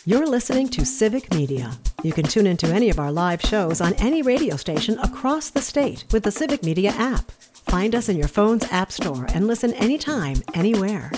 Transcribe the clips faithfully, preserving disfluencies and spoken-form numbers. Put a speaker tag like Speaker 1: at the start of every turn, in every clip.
Speaker 1: You're listening to Civic Media. You can tune into any of our live shows on any radio station across the state with the Civic Media app. Find us in your phone's app store and listen anytime, anywhere.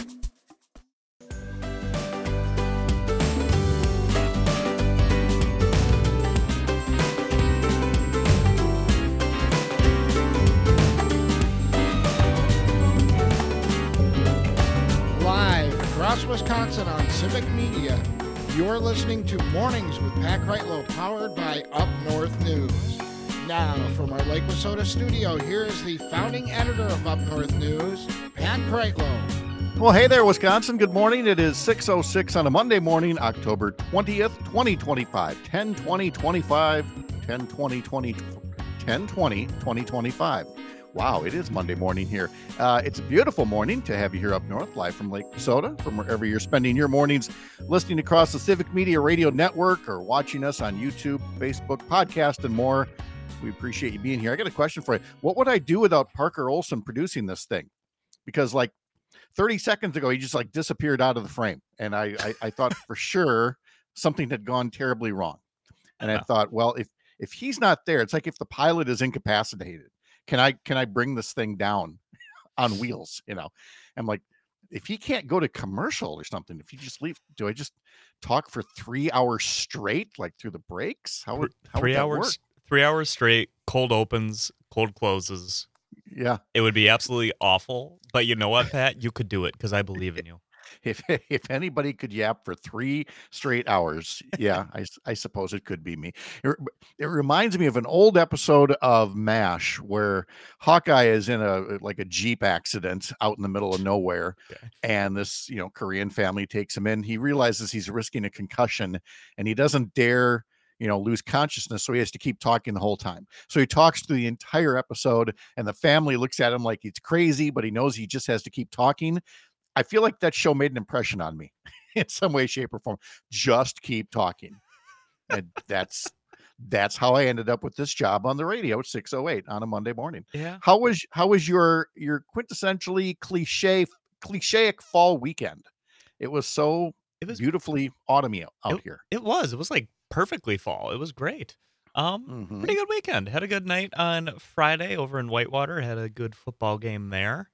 Speaker 2: Live across Wisconsin on Civic Media. You're listening to Mornings with Pat Kreitlow, powered by Up North News. Now, from our Lake Wissota studio, here is the founding editor of Up North News, Pat Kreitlow.
Speaker 3: Well, hey there, Wisconsin. Good morning. It is six oh six on a Monday morning, October twentieth, twenty twenty-five. ten twenty twenty-five, ten twenty twenty, ten twenty twenty twenty-five. Wow, it is Monday morning here. Uh, it's a beautiful morning to have you here up north, live from Lake Wissota, from wherever you're spending your mornings, listening across the Civic Media Radio Network or watching us on YouTube, Facebook, podcast, and more. We appreciate you being here. I got a question for you. What would I do without Parker Olson producing this thing? Because like thirty seconds ago, he just like disappeared out of the frame. And I, I, I thought for sure something had gone terribly wrong. And I thought, well, if if he's not there, it's like if the pilot is incapacitated. Can I can I bring this thing down on wheels? You know, I'm like, if he can't go to commercial or something, if he just leave, do I just talk for three hours straight, like through the breaks? How would how
Speaker 4: three
Speaker 3: would that
Speaker 4: hours?
Speaker 3: work?
Speaker 4: Three hours straight, cold opens, cold closes.
Speaker 3: Yeah,
Speaker 4: it would be absolutely awful. But you know what, Pat? You could do it because I believe in you.
Speaker 3: If if anybody could yap for three straight hours, yeah, I, I suppose it could be me. It, it reminds me of an old episode of MASH where Hawkeye is in a like a Jeep accident out in the middle of nowhere, okay. And this you know Korean family takes him in. He realizes he's risking a concussion, and he doesn't dare you know lose consciousness, so he has to keep talking the whole time. So he talks through the entire episode, and the family looks at him like he's crazy, but he knows he just has to keep talking. I feel like that show made an impression on me in some way, shape, or form. Just keep talking. And that's that's how I ended up with this job on the radio at six oh eight on a Monday morning.
Speaker 4: Yeah.
Speaker 3: How was how was your your quintessentially cliche clichéic fall weekend? It was so it was beautifully autumny out, out
Speaker 4: it,
Speaker 3: here.
Speaker 4: It was. It was like perfectly fall. It was great. Um, mm-hmm. Pretty good weekend. Had a good night on Friday over in Whitewater. Had a good football game there.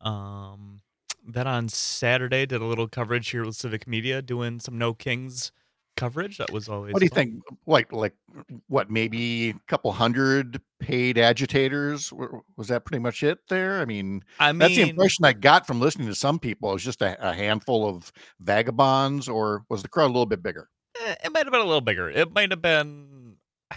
Speaker 4: Um Then on Saturday, did a little coverage here with Civic Media, doing some No Kings coverage. That was always.
Speaker 3: What do you
Speaker 4: fun.
Speaker 3: think? Like, like what? Maybe a couple hundred paid agitators? Was that pretty much it there? I mean,
Speaker 4: I mean,
Speaker 3: that's the impression I got from listening to some people. It was just a, a handful of vagabonds, or was the crowd a little bit bigger?
Speaker 4: It might have been a little bigger. It might have been. I,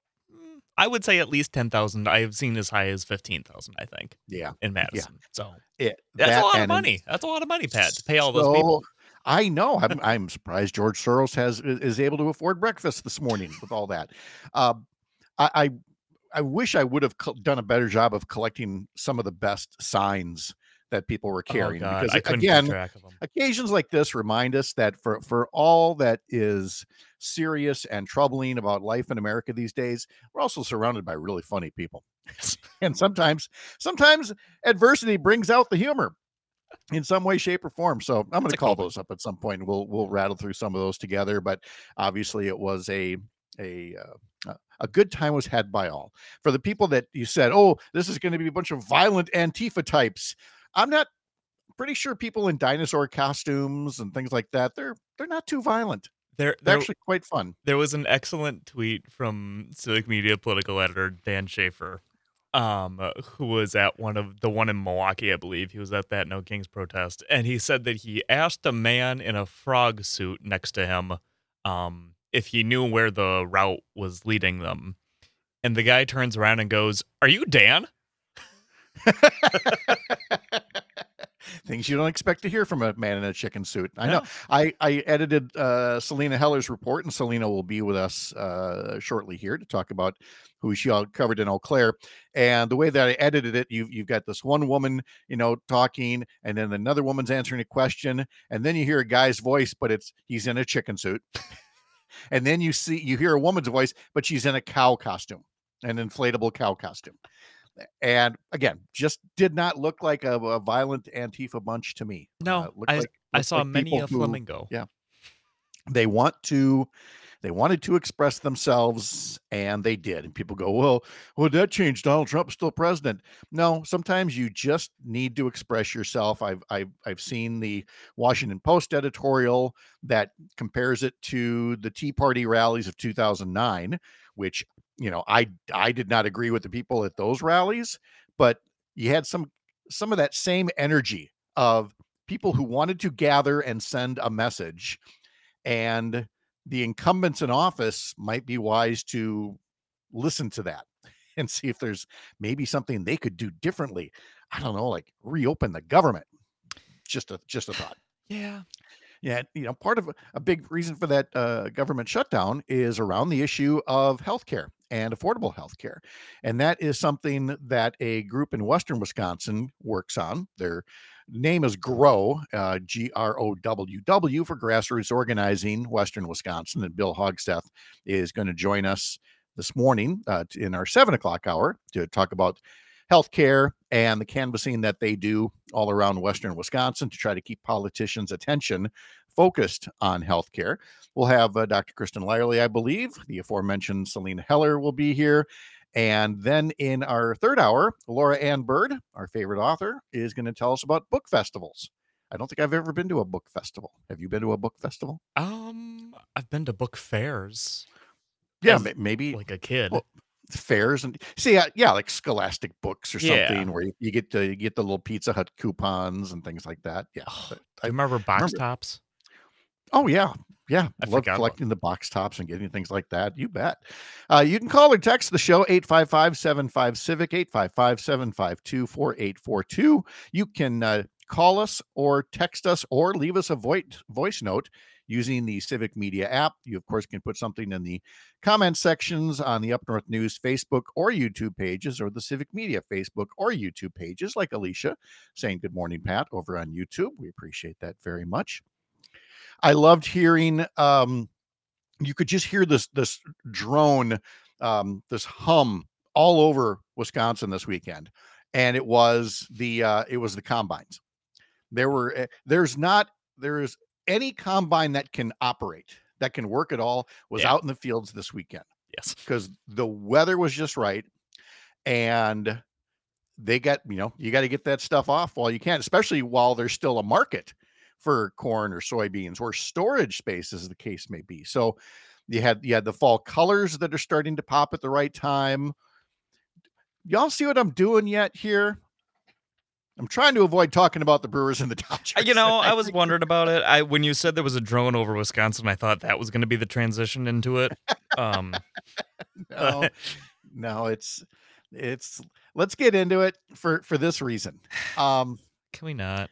Speaker 4: I would say at least ten thousand. I have seen as high as fifteen thousand. I think.
Speaker 3: Yeah,
Speaker 4: in Madison.
Speaker 3: Yeah.
Speaker 4: So
Speaker 3: it,
Speaker 4: that's
Speaker 3: that,
Speaker 4: a lot of money. That's a lot of money, Pat, to pay all
Speaker 3: so,
Speaker 4: those people.
Speaker 3: I know. I'm, I'm surprised George Soros has is able to afford breakfast this morning with all that. Uh, I, I I wish I would have co- done a better job of collecting some of the best signs that people were carrying.
Speaker 4: Oh God,
Speaker 3: because
Speaker 4: I couldn't
Speaker 3: again,
Speaker 4: keep track of them.
Speaker 3: Occasions like this remind us that for for all that is serious and troubling about life in America these days, we're also surrounded by really funny people. And sometimes sometimes adversity brings out the humor in some way, shape, or form. So I'm going to call those up at some point, and we'll we'll rattle through some of those together. But obviously, it was a a uh, a good time was had by all. For the people that you said, "Oh, this is going to be a bunch of violent Antifa types," I'm not pretty sure people in dinosaur costumes and things like that. They're they're not too violent.
Speaker 4: They're,
Speaker 3: they're
Speaker 4: they're
Speaker 3: actually quite fun.
Speaker 4: There was an excellent tweet from Civic Media political editor Dan Schaefer. Um, who was at one of the one in Milwaukee, I believe. He was at that No Kings protest, and he said that he asked a man in a frog suit next to him, um, if he knew where the route was leading them, and the guy turns around and goes, "Are you Dan?"
Speaker 3: Things you don't expect to hear from a man in a chicken suit. I
Speaker 4: Yeah.
Speaker 3: know. I, I edited uh, Selena Heller's report, and Selena will be with us uh, shortly here to talk about who she all covered in Eau Claire. And the way that I edited it, you've, you've got this one woman, you know, talking, and then another woman's answering a question, and then you hear a guy's voice, but it's he's in a chicken suit. And then you see you hear a woman's voice, but she's in a cow costume, an inflatable cow costume. And again, just did not look like a, a violent Antifa bunch to me.
Speaker 4: No,
Speaker 3: uh,
Speaker 4: I
Speaker 3: like,
Speaker 4: I saw
Speaker 3: like
Speaker 4: many a
Speaker 3: who,
Speaker 4: flamingo.
Speaker 3: Yeah, They want to they wanted to express themselves, and they did. And people go, well, well, that changed. Donald Trump's still president. No, sometimes you just need to express yourself. I've I've I've seen the Washington Post editorial that compares it to the Tea Party rallies of two thousand nine, which, you know, I I did not agree with the people at those rallies, but you had some some of that same energy of people who wanted to gather and send a message, and the incumbents in office might be wise to listen to that and see if there's maybe something they could do differently. I don't know, like reopen the government. Just a just a thought.
Speaker 4: Yeah.
Speaker 3: Yeah, you know, part of a, a big reason for that uh, government shutdown is around the issue of healthcare and affordable healthcare, and that is something that a group in Western Wisconsin works on. Their name is GROW, uh, G R O W W, for Grassroots Organizing Western Wisconsin, and Bill Hogsteth is going to join us this morning uh, in our seven o'clock hour to talk about healthcare and the canvassing that they do all around Western Wisconsin to try to keep politicians' attention focused on healthcare. We'll have uh, Doctor Kristen Lyerly, I believe. The aforementioned Selena Heller will be here. And then in our third hour, Laura Ann Bird, our favorite author, is going to tell us about book festivals. I don't think I've ever been to a book festival. Have you been to a book festival?
Speaker 4: Um, I've been to book fairs.
Speaker 3: Yeah,
Speaker 4: as,
Speaker 3: ma- maybe
Speaker 4: like a kid.
Speaker 3: Well, fairs and see, uh, yeah, like Scholastic Books or
Speaker 4: Yeah.
Speaker 3: something, where you, you get to you get the little Pizza Hut coupons and things like that. Yeah,
Speaker 4: Oh,
Speaker 3: but
Speaker 4: do
Speaker 3: I
Speaker 4: you remember box
Speaker 3: remember-
Speaker 4: tops?
Speaker 3: Oh yeah, yeah.
Speaker 4: I
Speaker 3: Love
Speaker 4: forgot about-
Speaker 3: collecting the box tops and getting things like that. You bet. Uh, you can call or text the show eight five five, seven five Civic, eight five five, seven five two, four eight four two. You can uh, call us or text us or leave us a voice voice note using the Civic Media app. You, of course, can put something in the comment sections on the Up North News Facebook or YouTube pages, or the Civic Media Facebook or YouTube pages, like Alicia saying good morning, Pat, over on YouTube. We appreciate that very much. I loved hearing, um, you could just hear this this drone, um, this hum all over Wisconsin this weekend. And it was the uh, it was the combines. There were uh, there's not there is any combine that can operate, that can work at all, was
Speaker 4: Yeah.
Speaker 3: out in the fields this weekend
Speaker 4: Yes.
Speaker 3: because the weather was just right. And they got, you know, you got to get that stuff off while you can, especially while there's still a market for corn or soybeans or storage space, as the case may be. So you had you had the fall colors that are starting to pop at the right time. Y'all see what I'm doing yet here? I'm trying to avoid talking about the Brewers and the Dodgers.
Speaker 4: You know, I was wondering about it. I when you said there was a drone over Wisconsin, I thought that was going to be the transition into it. Um,
Speaker 3: no, no, it's it's. Let's get into it for for this reason. Um,
Speaker 4: can we not?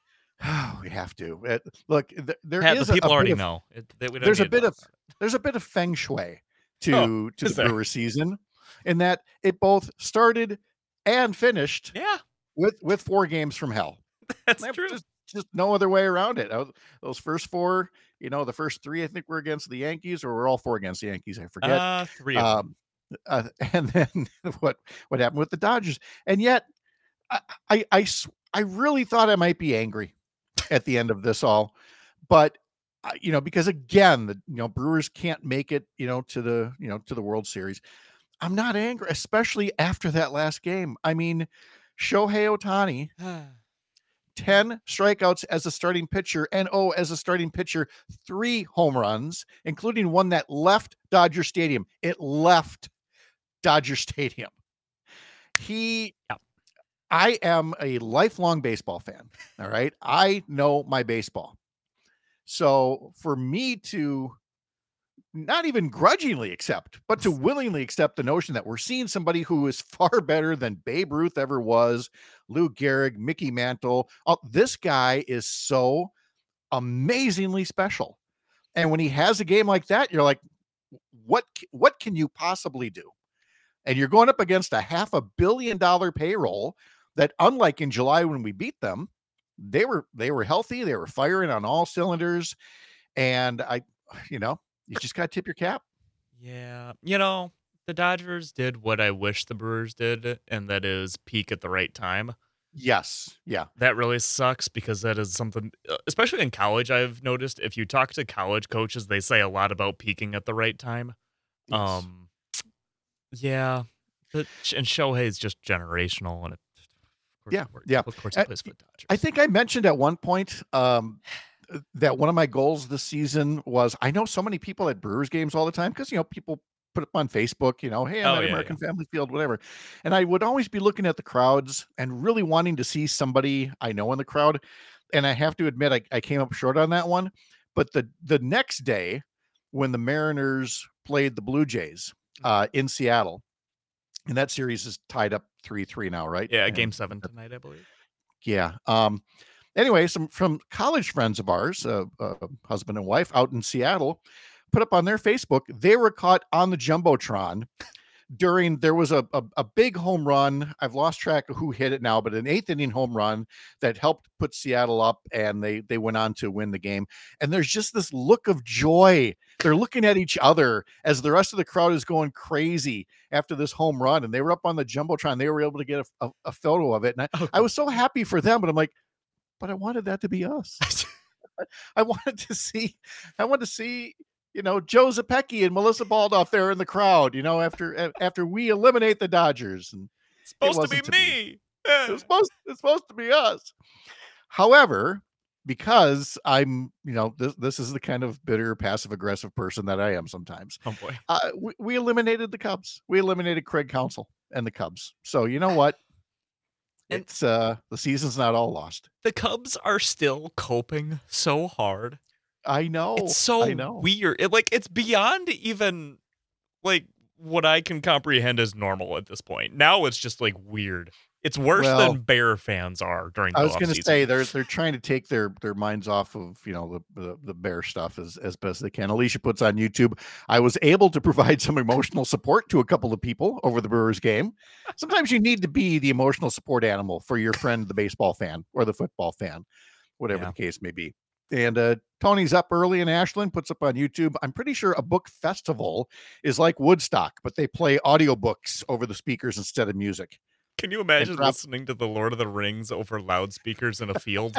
Speaker 3: we have to. It, look, th- there
Speaker 4: Pat,
Speaker 3: is
Speaker 4: the
Speaker 3: a-
Speaker 4: people
Speaker 3: a,
Speaker 4: already
Speaker 3: bit of,
Speaker 4: know. It, they, we don't
Speaker 3: there's a
Speaker 4: need to
Speaker 3: bit
Speaker 4: talk
Speaker 3: of
Speaker 4: about it.
Speaker 3: there's a bit of feng shui to
Speaker 4: Oh,
Speaker 3: to
Speaker 4: is
Speaker 3: the
Speaker 4: there?
Speaker 3: Brewer season, in that it both started and finished
Speaker 4: Yeah,
Speaker 3: with with four games from hell.
Speaker 4: that's
Speaker 3: There-
Speaker 4: true.
Speaker 3: Just, just no other way around it. Those- Those first four, you know, the first three I think were against the Yankees, or we're all four against the Yankees. I forget.
Speaker 4: Uh, three of them.
Speaker 3: um, uh, and then what what happened with the Dodgers? And yet, I, I I s- I really thought I might be angry at the end of this all, but uh, you know, because again, the you know Brewers can't make it, you know, to the you know to the World Series. I'm not angry, especially after that last game. I mean, Shohei Ohtani, ten strikeouts as a starting pitcher, and oh, as a starting pitcher, three home runs, including one that left Dodger Stadium. It left Dodger Stadium. He,
Speaker 4: Yeah.
Speaker 3: I am a lifelong baseball fan. All right. I know my baseball. So for me to not even grudgingly accept, but to willingly accept the notion that we're seeing somebody who is far better than Babe Ruth ever was, Lou Gehrig, Mickey Mantle. Oh, this guy is so amazingly special. And when he has a game like that, you're like, what, what can you possibly do? And you're going up against a half a billion dollar payroll that, unlike in July when we beat them, they were, they were healthy. They were firing on all cylinders. And I, you know, you just got to tip your cap.
Speaker 4: Yeah, you know, the Dodgers did what I wish the Brewers did, and that is peak at the right time.
Speaker 3: Yes. Yeah.
Speaker 4: That really sucks because that is something, uh, especially in college, I've noticed if you talk to college coaches, they say a lot about peaking at the right time.
Speaker 3: Yes.
Speaker 4: Um, yeah, but, and Shohei is just generational, and it, of course,
Speaker 3: Yeah,
Speaker 4: it works.
Speaker 3: yeah.
Speaker 4: Of course, he
Speaker 3: Uh,
Speaker 4: plays for the Dodgers.
Speaker 3: I think I mentioned at one point um, that one of my goals this season was, I know so many people at Brewers games all the time because, you know, people put up on Facebook, you know, hey, I'm
Speaker 4: Oh,
Speaker 3: at
Speaker 4: yeah,
Speaker 3: American Family Field, whatever. And I would always be looking at the crowds and really wanting to see somebody I know in the crowd. And I have to admit, I, I came up short on that one. But the the next day, when the Mariners played the Blue Jays uh, in Seattle, and that series is tied up three three now, right?
Speaker 4: Yeah,
Speaker 3: And
Speaker 4: game seven tonight, I believe.
Speaker 3: yeah. Um, anyway, some from college friends of ours, uh, uh, husband and wife out in Seattle, put up on their Facebook, they were caught on the Jumbotron during, there was a, a, a big home run. I've lost track of who hit it now, but an eighth inning home run that helped put Seattle up, and they, they went on to win the game. And there's just this look of joy. They're looking at each other as the rest of the crowd is going crazy after this home run. And they were up on the Jumbotron. They were able to get a, a, a photo of it. And I,
Speaker 4: Oh,
Speaker 3: I was so happy for them, but I'm like, but I wanted that to be us. I wanted to see, I wanted to see, you know, Joe Zepecki and Melissa Baldoff there in the crowd, you know, after after we eliminate the Dodgers. And
Speaker 4: It's supposed to
Speaker 3: wasn't
Speaker 4: be
Speaker 3: to be.
Speaker 4: me.
Speaker 3: it was supposed it's supposed to be us. However, because I'm, you know, this this is the kind of bitter, passive aggressive person that I am sometimes.
Speaker 4: Oh boy.
Speaker 3: Uh, we, we eliminated the Cubs. We eliminated Craig Counsell and the Cubs. So you know what?
Speaker 4: And-
Speaker 3: It's uh the season's not all lost.
Speaker 4: The Cubs are still coping so hard.
Speaker 3: I know.
Speaker 4: It's so
Speaker 3: I know.
Speaker 4: weird. It, like it's beyond even like what I can comprehend as normal at this point. Now it's just like weird. It's worse
Speaker 3: Well,
Speaker 4: than Bear fans are during the
Speaker 3: I was going to
Speaker 4: offseason.
Speaker 3: say they're they're trying to take their their minds off of, you know, the, the the Bear stuff as as best they can. Alicia puts on YouTube, I was able to provide some emotional support to a couple of people over the Brewers game. Sometimes you need to be the emotional support animal for your friend, the baseball fan or the football fan, whatever
Speaker 4: Yeah.
Speaker 3: the case may be. And uh, Tony's up early in Ashland, puts up on YouTube. I'm pretty sure a book festival is like Woodstock, but they play audiobooks over the speakers instead of music.
Speaker 4: Can you imagine
Speaker 3: prob-
Speaker 4: listening to the Lord of the Rings over loudspeakers in a field?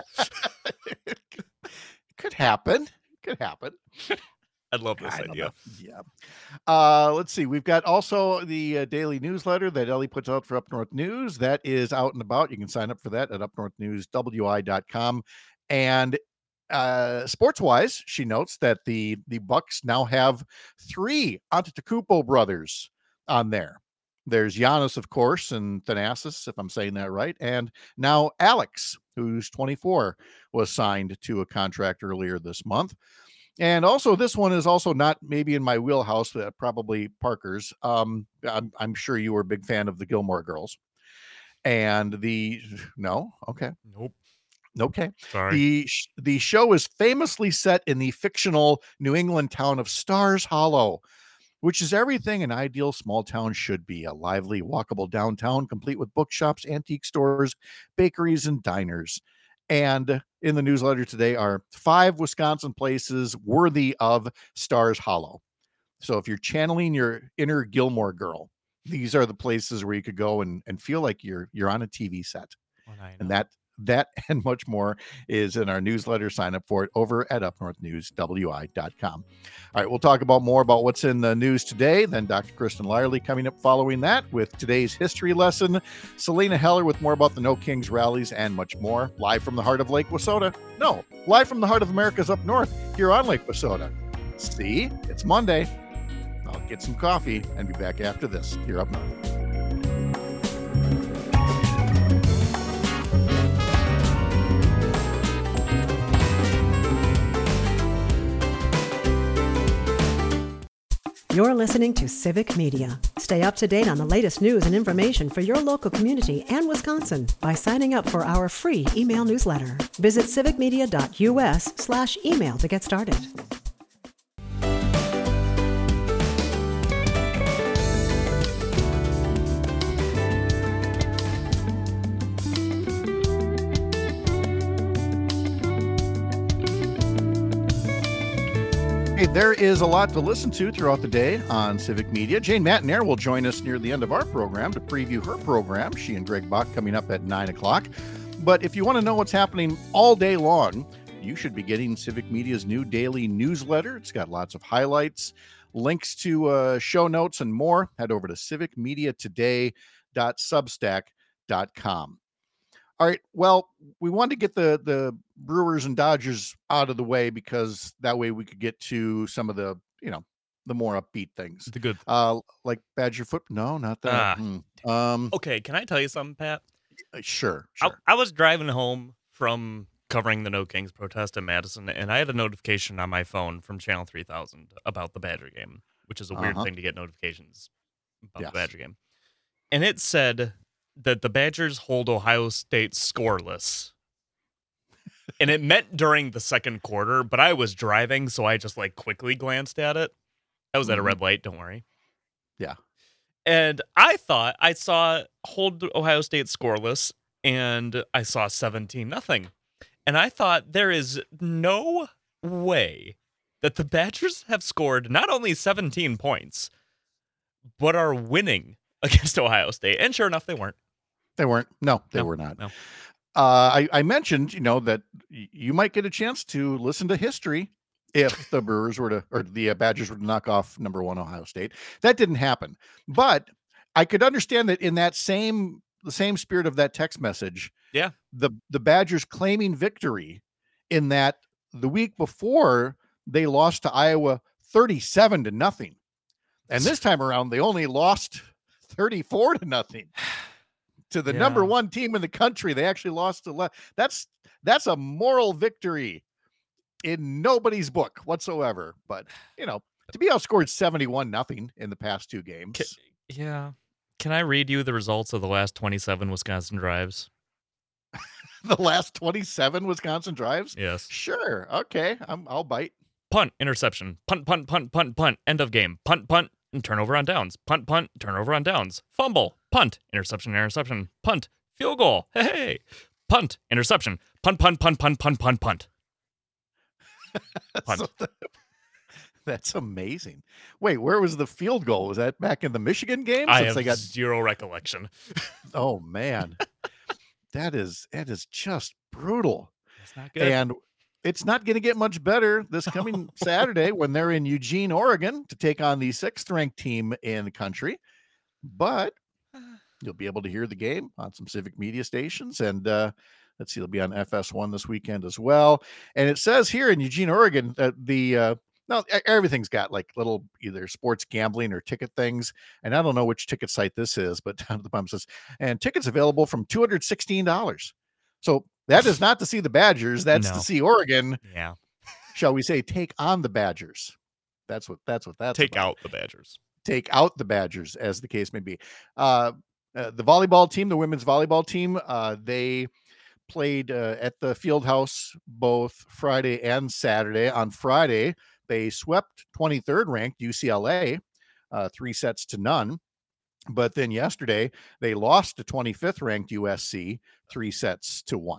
Speaker 3: Could happen. Could happen.
Speaker 4: I'd love this
Speaker 3: I don't
Speaker 4: idea.
Speaker 3: know. Yeah. Uh, let's see. We've got also the uh, daily newsletter that Ellie puts out for Up North News. That is out and about. You can sign up for that at up north news w i dot com. And uh, sports wise, she notes that the the Bucks now have three Antetokounmpo brothers on there. There's Giannis, of course, and Thanasis, if I'm saying that right. And now Alex, who's twenty-four, was signed to a contract earlier this month. And also, this one is also not maybe in my wheelhouse, but probably Parker's. Um, I'm, I'm sure you were a big fan of the Gilmore Girls. And the, no, okay.
Speaker 4: Nope.
Speaker 3: Okay.
Speaker 4: Sorry.
Speaker 3: The sh- the show is famously set in the fictional New England town of Stars Hollow, which is everything an ideal small town should be: a lively, walkable downtown, complete with bookshops, antique stores, bakeries, and diners. And in the newsletter today are five Wisconsin places worthy of Stars Hollow. So if you're channeling your inner Gilmore Girl, these are the places where you could go and, and feel like you're you're on a T V set.
Speaker 4: Well, I
Speaker 3: And
Speaker 4: know.
Speaker 3: that that and much more is in our newsletter. Sign up for it over at up north news w i dot com. All right, we'll talk about more about what's in the news today. Then Doctor Kristen Lyerly coming up following that with today's history lesson. Selena Heller with more about the No Kings rallies and much more. Live from the heart of Lake Wissota. No, live from the heart of America's up north here on Lake Wissota. See, it's Monday. I'll get some coffee and be back after this here up north.
Speaker 1: You're listening to Civic Media. Stay up to date on the latest news and information for your local community and Wisconsin by signing up for our free email newsletter. Visit civic media dot u s slash email to get started.
Speaker 3: Hey, Hey, there is a lot to listen to throughout the day on Civic Media. Jane Matinair will join us near the end of our program to preview her program. She and Greg Bach coming up at nine o'clock. But if you want to know what's happening all day long, you should be getting Civic Media's new daily newsletter. It's got lots of highlights, links to uh, show notes, and more. Head over to civic media today dot substack dot com. All right, well, we wanted to get the, the Brewers and Dodgers out of the way because that way we could get to some of the, you know, the more upbeat things.
Speaker 4: The good.
Speaker 3: Uh, like Badger foot. No, not that.
Speaker 4: Ah.
Speaker 3: Hmm. Um,
Speaker 4: Okay, can I tell you something, Pat?
Speaker 3: Sure,
Speaker 4: I,
Speaker 3: sure.
Speaker 4: I was driving home from covering the No Kings protest in Madison, and I had a notification on my phone from Channel three thousand about the Badger game, which is a weird
Speaker 3: Uh-huh.
Speaker 4: thing to get notifications about
Speaker 3: Yes.
Speaker 4: the Badger game. And it said that the Badgers hold Ohio State scoreless. And it meant during the second quarter, but I was driving, so I just like quickly glanced at it. I was at a
Speaker 3: Mhm.
Speaker 4: red light, don't worry.
Speaker 3: Yeah.
Speaker 4: And I thought I saw hold Ohio State scoreless, and I saw seventeen nothing. And I thought there is no way that the Badgers have scored not only seventeen points, but are winning against Ohio State. And sure enough, they weren't.
Speaker 3: They weren't. No, they
Speaker 4: No,
Speaker 3: were not.
Speaker 4: no.
Speaker 3: Uh, I, I mentioned, you know, that y- you might get a chance to listen to history if the Brewers were to, or the uh, Badgers were to knock off number one Ohio State. That didn't happen. But I could understand that in that same, the same spirit of that text message,
Speaker 4: Yeah.
Speaker 3: the, the Badgers claiming victory in that the week before they lost to Iowa thirty-seven to nothing. And this time around, they only lost thirty-four to nothing. To the
Speaker 4: Yeah.
Speaker 3: number one team in the country. They actually lost to le- that's that's a moral victory in nobody's book whatsoever. But you know, to be outscored seventy-one nothing in the past two games.
Speaker 4: Ca- Yeah. Can I read you the results of the last twenty-seven Wisconsin drives?
Speaker 3: The last twenty-seven Wisconsin drives.
Speaker 4: Yes.
Speaker 3: Sure. Okay. I'm, I'll bite.
Speaker 4: Punt, interception, punt, punt, punt, punt, punt, end of game, punt, punt, and turnover on downs, punt, punt, turnover on downs, fumble, punt, interception, interception, punt, field goal, hey, hey, punt, interception, punt, punt, punt, punt, punt, punt, punt. Punt.
Speaker 3: So the- that's amazing. Wait, where was the field goal? Was that back in the Michigan game?
Speaker 4: I
Speaker 3: Since
Speaker 4: have
Speaker 3: they got
Speaker 4: zero recollection.
Speaker 3: oh man. that is that is just brutal.
Speaker 4: It's not good.
Speaker 3: And it's not going to get much better this coming Saturday when they're in Eugene, Oregon to take on the sixth ranked team in the country. But you'll be able to hear the game on some Civic Media stations. And uh, let's see, it'll be on F S one this weekend as well. And it says here in Eugene, Oregon, that the uh, no, e- everything's got like little either sports gambling or ticket things. And I don't know which ticket site this is, but down at the bottom says, and tickets available from two hundred sixteen dollars. So that is not to see the Badgers. That's
Speaker 4: No.
Speaker 3: to see Oregon,
Speaker 4: Yeah.
Speaker 3: shall we say, take on the Badgers. That's what that's what that's
Speaker 4: Take
Speaker 3: about.
Speaker 4: out the Badgers.
Speaker 3: Take out the Badgers, as the case may be. Uh, uh, the volleyball team, the women's volleyball team, uh, they played uh, at the field house both Friday and Saturday. On Friday, they swept twenty-third ranked U C L A, uh, three sets to none. But then yesterday, they lost to twenty-fifth ranked U S C, three sets to one.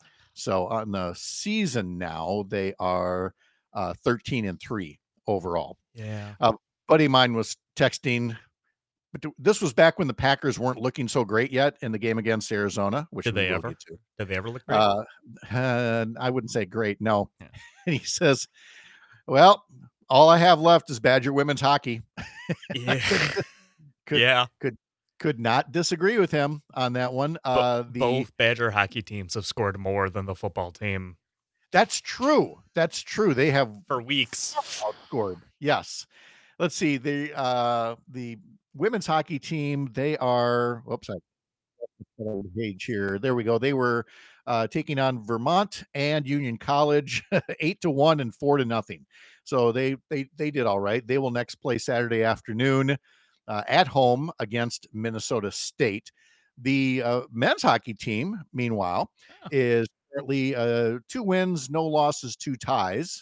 Speaker 3: So on the season now, they are uh, thirteen and three overall.
Speaker 4: Yeah.
Speaker 3: Buddy of mine was texting, but th- this was back when the Packers weren't looking so great yet in the game against Arizona, which
Speaker 4: Did
Speaker 3: we
Speaker 4: they
Speaker 3: will
Speaker 4: ever?
Speaker 3: get to.
Speaker 4: Did they ever look great?
Speaker 3: Uh, uh, I wouldn't say great, no.
Speaker 4: Yeah.
Speaker 3: And he says, well, all I have left is Badger women's hockey.
Speaker 4: yeah.
Speaker 3: could-
Speaker 4: yeah.
Speaker 3: Could not disagree with him on that one. Uh, the,
Speaker 4: Both Badger hockey teams have scored more than the football team
Speaker 3: That's true. That's true. They have
Speaker 4: for weeks.
Speaker 3: outscored. Yes. Let's see. The uh the women's hockey team, they are whoops, I put on the page here. There we go. They were uh taking on Vermont and Union College, eight to one and four to nothing. So they they they did all right. They will next play Saturday afternoon uh, at home against Minnesota State. The uh, men's hockey team, meanwhile,
Speaker 4: Oh.
Speaker 3: is currently uh, two wins, no losses, two ties.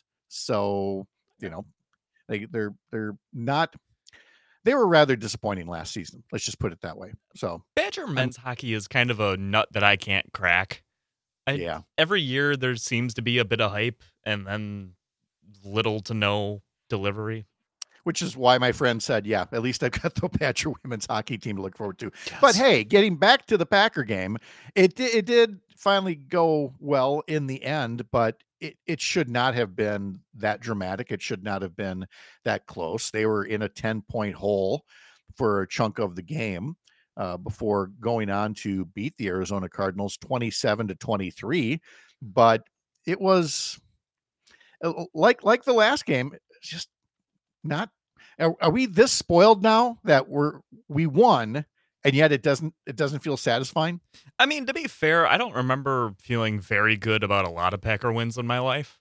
Speaker 3: So you know, they they're they're not. They were rather disappointing last season. Let's just put it that way. So
Speaker 4: Badger men's hockey is kind of a nut that I can't crack. I,
Speaker 3: yeah,
Speaker 4: Every year there seems to be a bit of hype and then little to no delivery.
Speaker 3: Which is why my friend said, yeah, at least I've got the Badger women's hockey team to look forward to. Yes. But hey, getting back to the Packer game, it, it did finally go well in the end, but it, it should not have been that dramatic. It should not have been that close. They were in a ten-point hole for a chunk of the game uh, before going on to beat the Arizona Cardinals twenty-seven to twenty-three. But it was like, like the last game, it's just not. Are, are we this spoiled now that we're we won and yet it doesn't it doesn't feel satisfying?
Speaker 4: I mean, to be fair, I don't remember feeling very good about a lot of Packer wins in my life.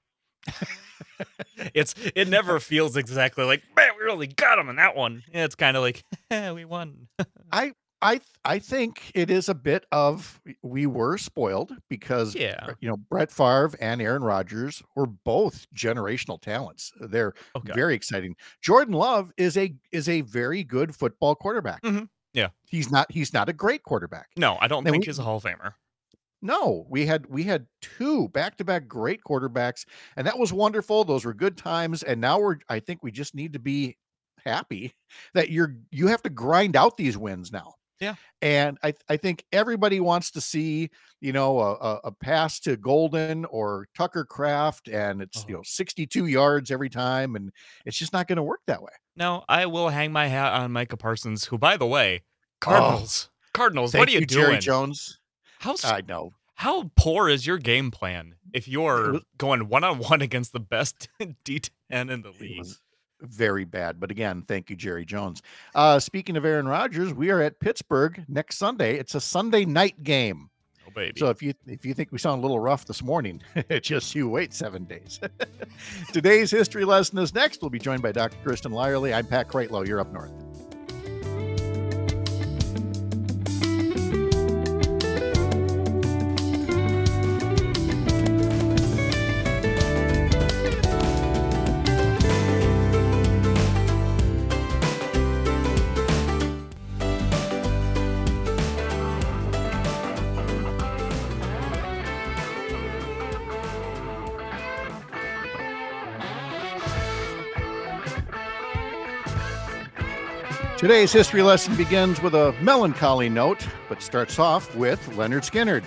Speaker 4: it's it never feels exactly like, man, we really got them in that one. Yeah, it's kind of like, eh, we won.
Speaker 3: I I I think it is a bit of we were spoiled because
Speaker 4: yeah.
Speaker 3: you know Brett Favre and Aaron Rodgers were both generational talents. They're okay. Very exciting. Jordan Love is a is a very good football quarterback.
Speaker 4: Mm-hmm. Yeah,
Speaker 3: he's not he's not a great quarterback.
Speaker 4: No, I don't
Speaker 3: and
Speaker 4: think
Speaker 3: we,
Speaker 4: he's a Hall of Famer.
Speaker 3: No, we had we had two back-to-back great quarterbacks, and that was wonderful. Those were good times, and now we're I think we just need to be happy that you're you have to grind out these wins now.
Speaker 4: Yeah.
Speaker 3: And I, I think everybody wants to see, you know, a, a pass to Golden or Tucker Kraft, and it's, oh. you know, sixty-two yards every time. And it's just not going to work that way.
Speaker 4: No, I will hang my hat on Micah Parsons, who, by the way, Cardinals, oh, Cardinals, what are you,
Speaker 3: you
Speaker 4: doing?
Speaker 3: Jerry Jones.
Speaker 4: How,
Speaker 3: I know.
Speaker 4: How poor is your game plan if you're was, going one-on-one against the best D ten in the league?
Speaker 3: Very bad. But again, thank you, Jerry Jones. Uh, speaking of Aaron Rodgers, we are at Pittsburgh next Sunday. It's a Sunday night game.
Speaker 4: Oh, baby.
Speaker 3: So if you if you think we sound a little rough this morning, just you wait seven days. Today's history lesson is next. We'll be joined by Doctor Kristen Lyerly. I'm Pat Kreitlow. You're up north. Today's history lesson begins with a melancholy note, but starts off with Lynyrd Skynyrd.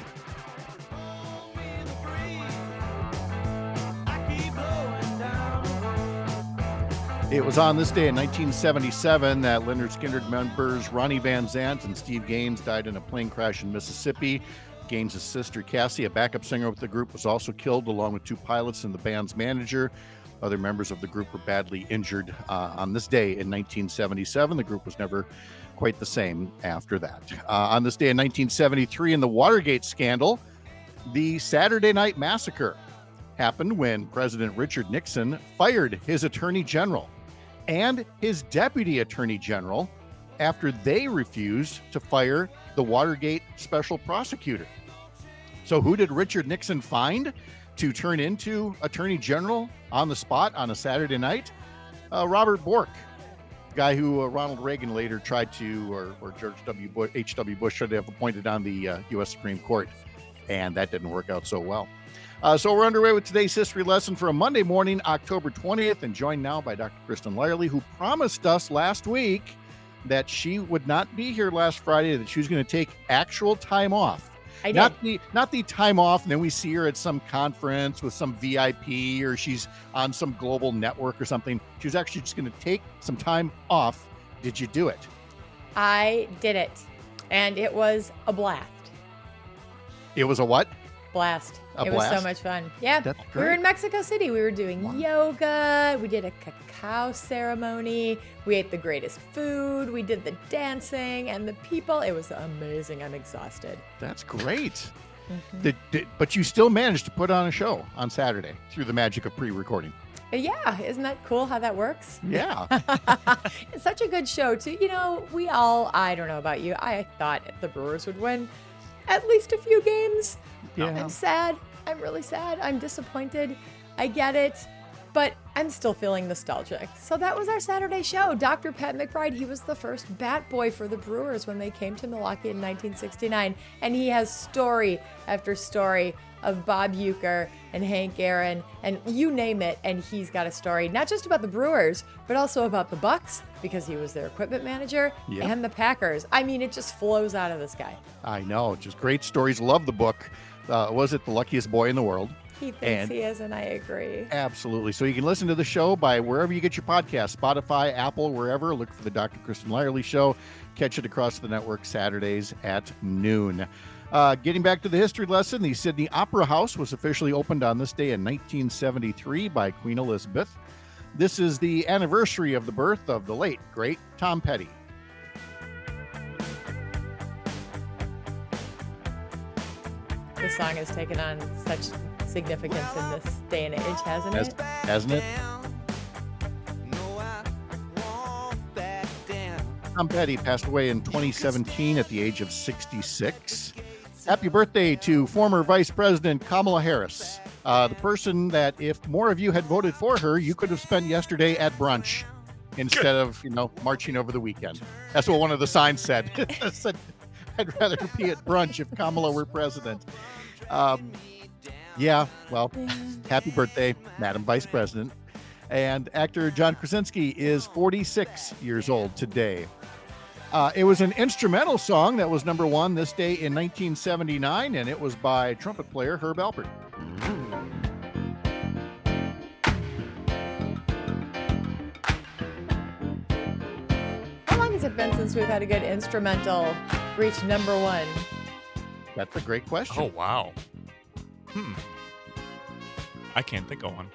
Speaker 3: It was on this day in nineteen seventy-seven that Lynyrd Skynyrd members Ronnie Van Zant and Steve Gaines died in a plane crash in Mississippi. Gaines' sister Cassie, a backup singer with the group, was also killed along with two pilots and the band's manager. Other members of the group were badly injured uh, on this day in nineteen seventy-seven. The group was never quite the same after that. Uh, on this day in nineteen seventy-three, in the Watergate scandal, the Saturday Night Massacre happened when President Richard Nixon fired his attorney general and his deputy attorney general after they refused to fire the Watergate special prosecutor. So who did Richard Nixon find to turn into attorney general on the spot on a Saturday night? Uh, Robert Bork, the guy who uh, Ronald Reagan later tried to, or, or George W. Bush, H W. Bush should have appointed on the uh, U S Supreme Court, and that didn't work out so well. Uh, so we're underway with today's history lesson for a Monday morning, October twentieth, and joined now by Doctor Kristen Lyerly, who promised us last week that she would not be here last Friday, that she was going to take actual time off.
Speaker 5: I did.
Speaker 3: Not the not the time off, and then we see her at some conference with some V I P, or she's on some global network or something. She was actually just going to take some time off. Did you do it?
Speaker 5: I did it, and it was a blast.
Speaker 3: It was a what?
Speaker 5: Blast.
Speaker 3: A
Speaker 5: it
Speaker 3: blast?
Speaker 5: was so much fun. Yeah.
Speaker 3: That's
Speaker 5: We were
Speaker 3: great.
Speaker 5: in Mexico City. We were doing
Speaker 3: Wow.
Speaker 5: yoga. We did a cacao ceremony. We ate the greatest food. We did the dancing and the people. It was amazing. I'm exhausted.
Speaker 3: That's great.
Speaker 5: Mhm.
Speaker 3: Did, did, but you still managed to put on a show on Saturday through the magic of pre-recording.
Speaker 5: Yeah, isn't that cool how that works?
Speaker 3: Yeah.
Speaker 5: It's such a good show, too. You know, we all, I don't know about you, I thought the Brewers would win at least a few games.
Speaker 3: Yeah.
Speaker 5: I'm sad. I'm really sad. I'm disappointed. I get it. but I'm still feeling nostalgic. So that was our Saturday show. Doctor Pat McBride, he was the first bat boy for the Brewers when they came to Milwaukee in nineteen sixty-nine. And he has story after story of Bob Uecker and Hank Aaron and you name it. And he's got a story, not just about the Brewers, but also about the Bucks, because he was their equipment manager,
Speaker 3: Yep.
Speaker 5: and the Packers. I mean, it just flows out of this guy.
Speaker 3: I know, just great stories. Love the book. Uh, was it The Luckiest Boy in the World?
Speaker 5: He thinks
Speaker 3: And-
Speaker 5: he is, and I agree.
Speaker 3: Absolutely. So you can listen to the show by wherever you get your podcast, Spotify, Apple, wherever. Look for the Doctor Kristen Lyerly Show. Catch it across the network Saturdays at noon. Uh, getting back to the history lesson, the Sydney Opera House was officially opened on this day in nineteen seventy-three by Queen Elizabeth. This is the anniversary of the birth of the late, great Tom Petty.
Speaker 5: This song has taken on such significance in this day and age, hasn't
Speaker 3: Has,
Speaker 5: it?
Speaker 3: hasn't it? Tom Petty passed away in twenty seventeen at the age of sixty-six. Happy birthday to former Vice President Kamala Harris, uh, the person that if more of you had voted for her, you could have spent yesterday at brunch instead of, you know, marching over the weekend. That's what one of the signs said. It said, I'd rather be at brunch if Kamala were president. Um, yeah, well, happy birthday, Madam Vice President. And actor John Krasinski is forty-six years old today. Uh, it was an instrumental song that was number one this day in nineteen seventy-nine, and it was by trumpet player Herb Alpert.
Speaker 5: How long has it been since we've had a good instrumental reach number one?
Speaker 3: That's a great question.
Speaker 4: Oh, wow. Hmm. I can't think of one.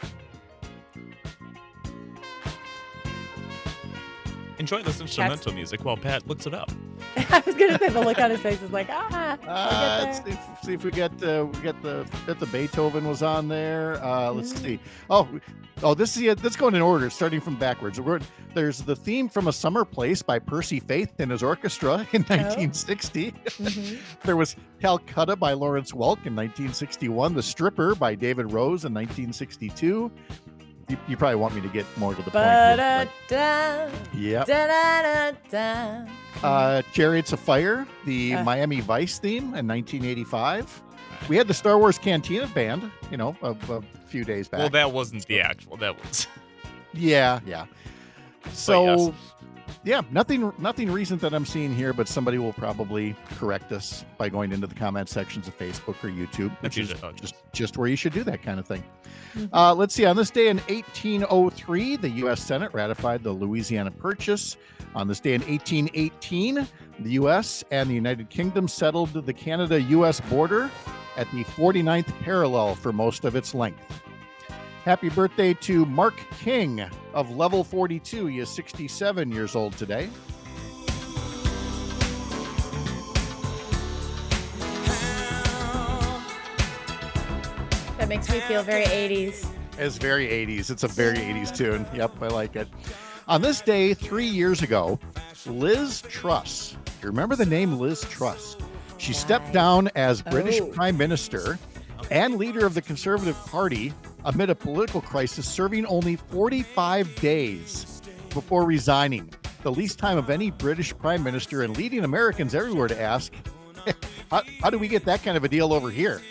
Speaker 4: Enjoy this instrumental music while Pat looks it up.
Speaker 5: I was gonna say the look on his face is like, ah.
Speaker 3: Uh,
Speaker 5: I'll
Speaker 3: let's
Speaker 5: get
Speaker 3: see
Speaker 5: there.
Speaker 3: if, see if we get uh, we get the get the Beethoven was on there. Uh, let's
Speaker 5: Mm.
Speaker 3: see. Oh, oh, this is let's go in order, starting from backwards. We're, there's the theme from A Summer Place by Percy Faith and his orchestra in nineteen sixty.
Speaker 5: Mhm.
Speaker 3: There was Calcutta by Lawrence Welk in nineteen sixty-one. The Stripper by David Rose in nineteen sixty-two. You, you probably want me to get more to the point. Here, but-
Speaker 5: Ba-da-da,
Speaker 3: Yep.
Speaker 5: da-da-da-da.
Speaker 3: Uh, Chariots of Fire, the
Speaker 5: Uh.
Speaker 3: Miami Vice theme in nineteen eighty-five. We had the Star Wars Cantina Band, you know, a, a few days back.
Speaker 4: Well, that wasn't the actual. That was.
Speaker 3: yeah, yeah. So,
Speaker 4: yes.
Speaker 3: yeah, nothing, nothing recent that I'm seeing here, but somebody will probably correct us by going into the comment sections of Facebook or YouTube,
Speaker 4: That's
Speaker 3: which is
Speaker 4: usually how it
Speaker 3: just, just where you should do that kind of thing.
Speaker 5: Mhm.
Speaker 3: Uh, let's see. On this day in eighteen oh three, the U S Senate ratified the Louisiana Purchase. On this day in eighteen eighteen, the U S and the United Kingdom settled the Canada-U S border at the forty-ninth parallel for most of its length. Happy birthday to Mark King of Level forty-two. He is sixty-seven years old today.
Speaker 5: That makes me feel very eighties.
Speaker 3: It's very eighties. It's a very eighties tune. Yep, I like it. On this day, three years ago, Liz Truss. You remember the name Liz Truss? She stepped down as British
Speaker 5: Oh.
Speaker 3: Prime Minister and leader of the Conservative Party amid a political crisis, serving only forty-five days before resigning. The least time of any British Prime Minister, and leading Americans everywhere to ask, how, how do we get that kind of a deal over here?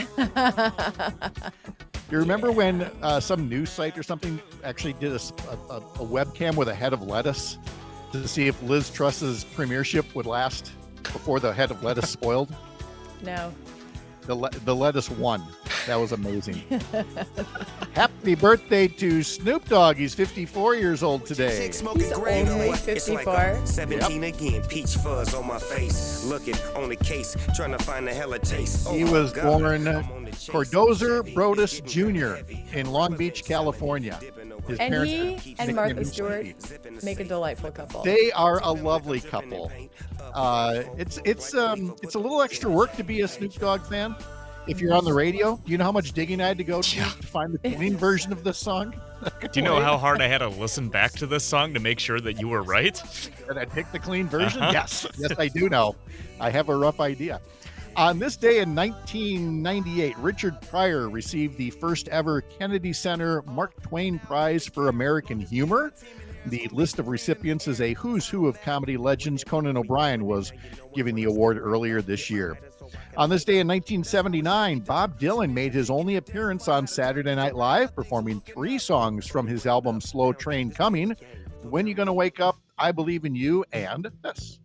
Speaker 3: You remember when uh, some news site or something actually did a, s- a- a- a webcam with a head of lettuce to see if Liz Truss's premiership would last before the head of lettuce spoiled?
Speaker 5: No.
Speaker 3: The, le- the lettuce won. That was amazing. Happy birthday to Snoop Dogg. He's fifty-four years old today.
Speaker 5: He's only fifty-four.
Speaker 6: seventeen again, peach fuzz on my face. Looking on the case, trying to find a hella taste.
Speaker 3: He
Speaker 6: Oh my
Speaker 3: was
Speaker 6: God,
Speaker 3: born
Speaker 6: I'm on the chase.
Speaker 3: Cordozer
Speaker 6: Chevy,
Speaker 3: Brodus
Speaker 6: dipping
Speaker 3: Junior
Speaker 6: heavy.
Speaker 3: in Long Beach, California. His
Speaker 5: And
Speaker 3: parents
Speaker 5: he
Speaker 3: nicknamed
Speaker 5: and
Speaker 3: him
Speaker 5: Martha
Speaker 3: Snoopy.
Speaker 5: Stewart make a delightful couple.
Speaker 3: They are a lovely couple. Uh, it's it's um it's a little extra work to be a Snoop Dogg fan. If you're on the radio, do you know how much digging I had to go to to find the clean version of this song?
Speaker 4: Do you know how hard I had to listen back to this song to make sure that you were right?
Speaker 3: Did I pick the clean version?
Speaker 4: Uh-huh.
Speaker 3: Yes, yes, I do know. I have a rough idea. On this day in nineteen ninety-eight, Richard Pryor received the first ever Kennedy Center Mark Twain Prize for American Humor. The list of recipients is a who's who of comedy legends. Conan O'Brien was giving the award earlier this year. On this day in nineteen seventy-nine, Bob Dylan made his only appearance on Saturday Night Live, performing three songs from his album Slow Train Coming: When You Gonna Wake Up, I Believe in You, and this.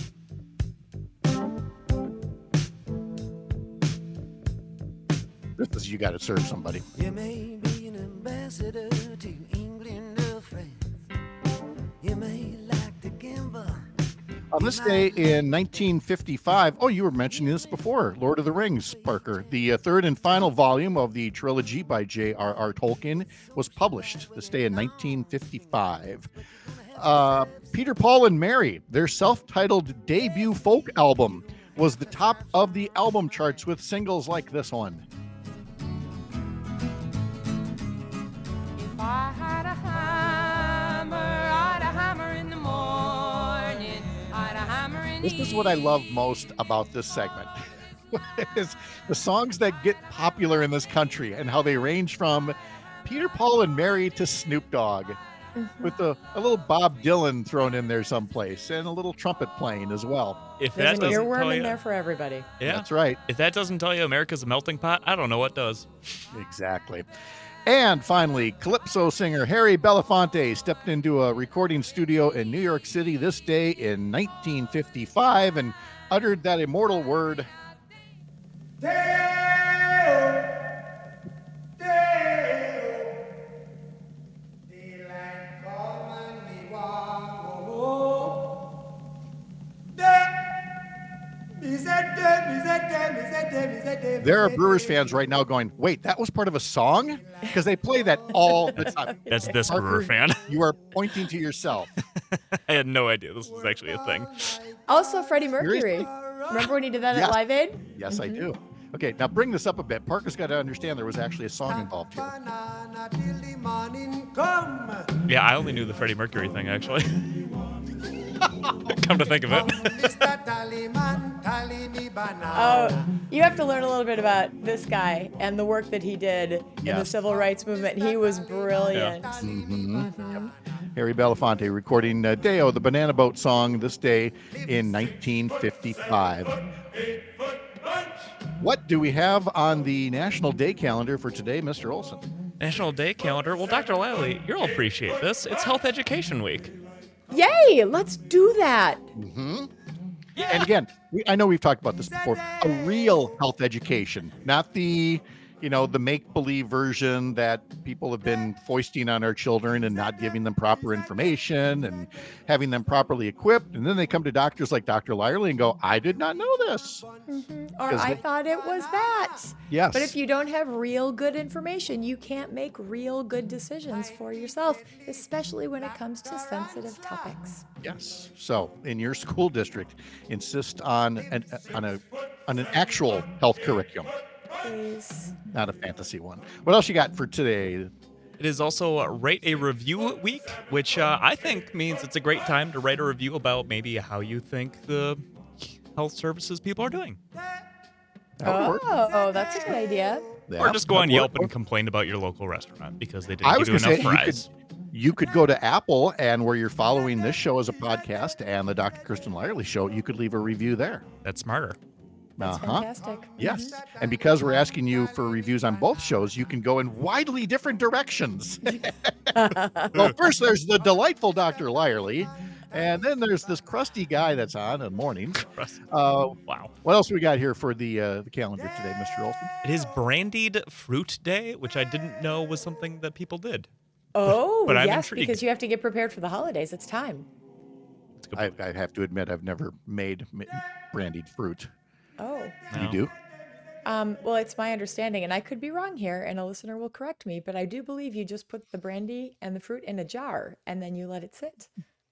Speaker 3: This is You Gotta Serve Somebody.
Speaker 7: You may be an ambassador to England or France. You may like to gamble.
Speaker 3: On this day in nineteen fifty-five, oh, you were mentioning this before, Lord of the Rings, Parker. The uh, third and final volume of the trilogy by J R R. Tolkien was published this day in nineteen fifty-five. Uh, Peter, Paul, and Mary, their self-titled debut folk album, was the top of the album charts with singles like this one.
Speaker 8: If I had a hammer, I'd a hammer in the morning. I'd a hammer in the
Speaker 3: This is what I love most about this segment. Is the songs that get popular in this country and how they range from Peter, Paul, and Mary to Snoop Dogg, mm-hmm. with a, a little Bob Dylan thrown in there someplace and a little trumpet playing as well.
Speaker 4: If
Speaker 5: There's
Speaker 4: that
Speaker 5: an
Speaker 4: doesn't
Speaker 5: earworm
Speaker 4: tell
Speaker 5: in
Speaker 4: you,
Speaker 5: there for everybody.
Speaker 4: yeah,
Speaker 3: That's right.
Speaker 4: If that doesn't tell you America's a melting pot, I don't know what does.
Speaker 3: Exactly. And finally, Calypso singer Harry Belafonte stepped into a recording studio in New York City this day in nineteen fifty-five and uttered that immortal word. There are Brewers fans right now going, wait, that was part of a song? Because they play that all the time.
Speaker 4: That's this
Speaker 3: Parker,
Speaker 4: Brewer fan.
Speaker 3: You are pointing to yourself.
Speaker 4: I had no idea this was actually a thing.
Speaker 5: Also, Freddie Mercury.
Speaker 3: Seriously?
Speaker 5: Remember when he did that
Speaker 3: Yes.
Speaker 5: at Live Aid?
Speaker 3: Yes, I do. Okay, now bring this up a bit. Parker's got to understand there was actually a song involved here.
Speaker 4: Yeah, I only knew the Freddie Mercury thing, actually. Come to think of it.
Speaker 5: Oh, you have to learn a little bit about this guy and the work that he did in the
Speaker 3: Yes.
Speaker 5: civil rights movement. He was brilliant.
Speaker 3: Mm-hmm. Harry Belafonte recording uh, Deo, the Banana Boat song, this day in nineteen fifty-five. What do we have on the National Day calendar for today, Mister Olson?
Speaker 4: National Day calendar. Well, Doctor Lally, you'll appreciate this. It's Health Education Week.
Speaker 5: Yay! Let's do that.
Speaker 3: Mm-hmm. And again, we, I know we've talked about this before. A real health education, not the, you know, the make-believe version that people have been foisting on our children and not giving them proper information and having them properly equipped. And then they come to doctors like Doctor Lyerly and go, I did not know this.
Speaker 5: Mm-hmm. Or
Speaker 3: 'Cause
Speaker 5: I
Speaker 3: they-
Speaker 5: thought it was that.
Speaker 3: Yes.
Speaker 5: But if you don't have real good information, you can't make real good decisions for yourself, especially when it comes to sensitive topics.
Speaker 3: Yes. So in your school district, insist on an, on a on an actual health curriculum,
Speaker 5: Please.
Speaker 3: not a fantasy one. What else you got for today?
Speaker 4: It is also uh, Write a Review Week, which uh, I think means it's a great time to write a review about maybe how you think the health services people are doing.
Speaker 3: That would work.
Speaker 5: Oh, that's a good idea.
Speaker 3: Yeah,
Speaker 4: Or just go
Speaker 3: that
Speaker 4: on
Speaker 3: would
Speaker 4: Yelp
Speaker 3: work.
Speaker 4: and complain about your local restaurant because they didn't
Speaker 3: I
Speaker 4: give
Speaker 3: was
Speaker 4: you
Speaker 3: going to
Speaker 4: enough
Speaker 3: say you could,
Speaker 4: fries.
Speaker 3: you could go to Apple, and where you're following this show as a podcast and the Doctor Kristen Lyerly show, you could leave a review there.
Speaker 4: That's smarter.
Speaker 5: That's
Speaker 3: Uh-huh.
Speaker 5: fantastic.
Speaker 3: Yes. And because we're asking you for reviews on both shows, you can go in widely different directions. Well, first there's the delightful Doctor Lyerly, and then there's this crusty guy that's on in the morning. Uh,
Speaker 4: Wow.
Speaker 3: what else we got here for the uh, the calendar today, Mister Olson?
Speaker 4: It is Brandied Fruit Day, which I didn't know was something that people did.
Speaker 5: Oh,
Speaker 4: But I'm
Speaker 5: yes,
Speaker 4: intrigued.
Speaker 5: because you have to get prepared for the holidays. It's time.
Speaker 4: It's a good
Speaker 3: I,
Speaker 4: point.
Speaker 3: I have to admit, I've never made ma- brandied fruit.
Speaker 5: Oh.
Speaker 4: No.
Speaker 3: You do?
Speaker 5: Um, well, it's my understanding, and I could be wrong here, and a listener will correct me, but I do believe you just put the brandy and the fruit in a jar, and then you let it sit.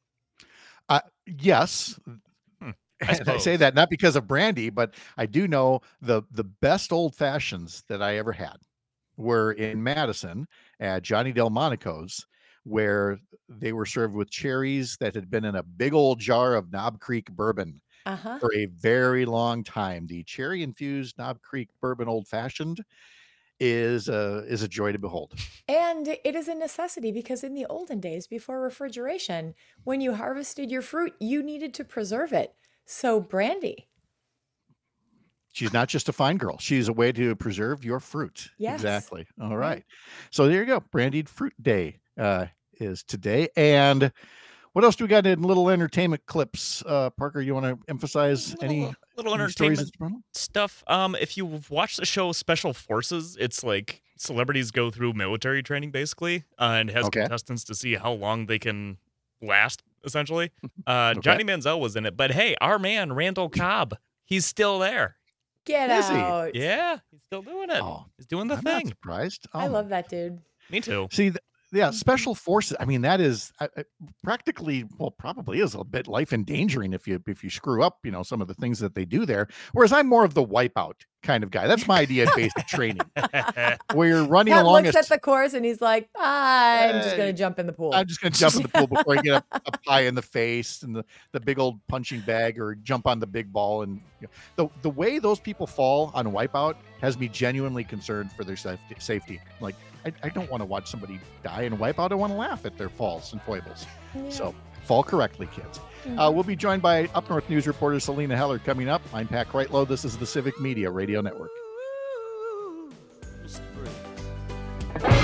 Speaker 3: Uh, yes.
Speaker 4: Hmm.
Speaker 3: And I say
Speaker 4: suppose.
Speaker 3: that not because of brandy, but I do know the the best old fashions that I ever had were in Madison at Johnny Delmonico's, where they were served with cherries that had been in a big old jar of Knob Creek bourbon.
Speaker 5: Uh-huh.
Speaker 3: for a very long time. The cherry infused Knob Creek bourbon old fashioned is a is a joy to behold.
Speaker 5: And it is a necessity because in the olden days, before refrigeration, when you harvested your fruit, you needed to preserve it. So brandy.
Speaker 3: She's not just a fine girl. She's a way to preserve your fruit.
Speaker 5: Yes.
Speaker 3: Exactly. All
Speaker 5: Right.
Speaker 3: right. So there you go. Brandied Fruit Day uh, is today. And what else do we got in little entertainment clips? Uh, Parker, you want to emphasize any,
Speaker 4: Little, little
Speaker 3: any stories?
Speaker 4: entertainment
Speaker 3: in Toronto?
Speaker 4: stuff. Um, if you've watched the show Special Forces, it's like celebrities go through military training basically, uh, and has
Speaker 3: Okay.
Speaker 4: contestants to see how long they can last. Essentially, uh,
Speaker 3: Okay.
Speaker 4: Johnny Manziel was in it, but hey, our man Randall Cobb, he's still there.
Speaker 5: Get
Speaker 3: Is he?
Speaker 5: out.
Speaker 4: Yeah, he's still doing it.
Speaker 3: Oh,
Speaker 4: He's doing the
Speaker 3: I'm not
Speaker 4: thing.
Speaker 3: surprised.
Speaker 5: I
Speaker 3: Oh,
Speaker 5: love that dude.
Speaker 4: Me too.
Speaker 3: See, th- yeah, special forces. I mean, that is uh, uh, practically, well, probably is a bit life endangering if you if you screw up, you know, some of the things that they do there. Whereas I'm more of the wipeout kind of guy. That's my idea of basic training, where you're running
Speaker 5: Pat
Speaker 3: along.
Speaker 5: looks
Speaker 3: a
Speaker 5: at the course and he's like, I'm just
Speaker 3: Hey,
Speaker 5: going to jump in the pool.
Speaker 3: I'm just going to jump in the pool before I get a, a pie in the face and the, the big old punching bag, or jump on the big ball. And you know, the the way those people fall on Wipeout has me genuinely concerned for their safety. safety. Like, I, I don't want to watch somebody die in Wipeout. I want to laugh at their falls and foibles.
Speaker 5: Yeah.
Speaker 3: So fall correctly, kids.
Speaker 5: Mhm.
Speaker 3: Uh, we'll be joined by Up North News reporter Selena Heller coming up. I'm Pat Kreitlow. This is the Civic Media Radio Network.
Speaker 7: Mister Briggs.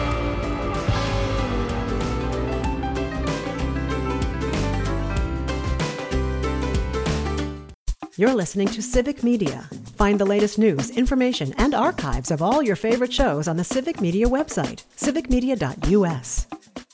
Speaker 1: You're listening to Civic Media. Find the latest news, information, and archives of all your favorite shows on the Civic Media website, civic media dot u s.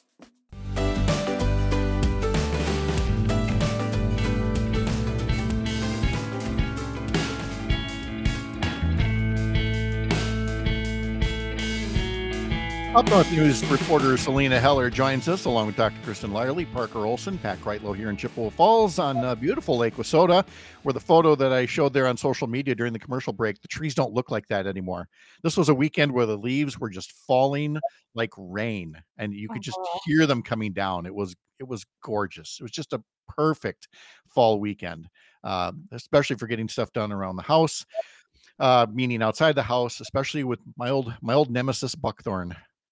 Speaker 3: Up North News reporter Selena Heller joins us along with Doctor Kristen Lyerly, Parker Olson, Pat Kreitlow here in Chippewa Falls on uh, beautiful Lake Wissota, where the photo that I showed there on social media during the commercial break, the trees don't look like that anymore. This was a weekend where the leaves were just falling like rain, and you could just
Speaker 9: Aw.
Speaker 3: hear them coming down. It was it was gorgeous. It was just a perfect fall weekend, uh, especially for getting stuff done around the house, uh, meaning outside the house, especially with my old my old nemesis buckthorn.